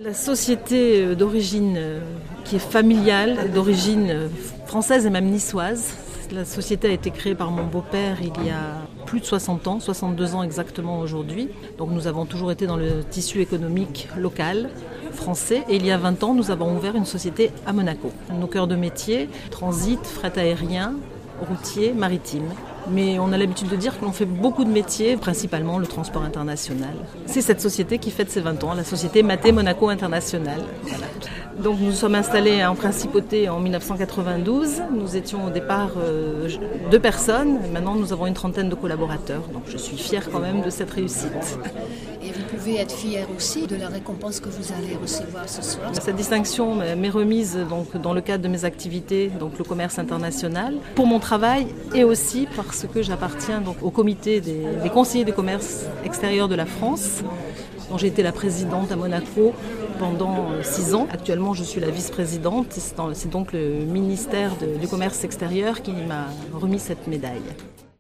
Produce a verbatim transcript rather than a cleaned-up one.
La société d'origine qui est familiale, d'origine française et même niçoise. La société a été créée par mon beau-père il y a plus de soixante ans, soixante-deux ans exactement aujourd'hui. Donc nous avons toujours été dans le tissu économique local, français. Et il y a vingt ans, nous avons ouvert une société à Monaco. Nos cœurs de métier, transit, fret aérien, routier, maritime. Mais on a l'habitude de dire que l'on fait beaucoup de métiers, principalement le transport international. C'est cette société qui fête ses vingt ans, la société Maté Monaco International. Voilà. Donc nous sommes installés en principauté en dix-neuf cent quatre-vingt-douze. Nous étions au départ euh, deux personnes. Maintenant nous avons une trentaine de collaborateurs. Donc je suis fière quand même de cette réussite. Et vous pouvez être fière aussi de la récompense que vous allez recevoir ce soir. Cette distinction m'est remise donc, dans le cadre de mes activités, donc le commerce international, pour mon travail et aussi parce que j'appartiens donc, au comité des, des conseillers du commerce extérieur de la France, dont j'ai été la présidente à Monaco pendant six ans. Actuellement, je suis la vice-présidente. C'est donc le ministère de, du commerce extérieur qui m'a remis cette médaille.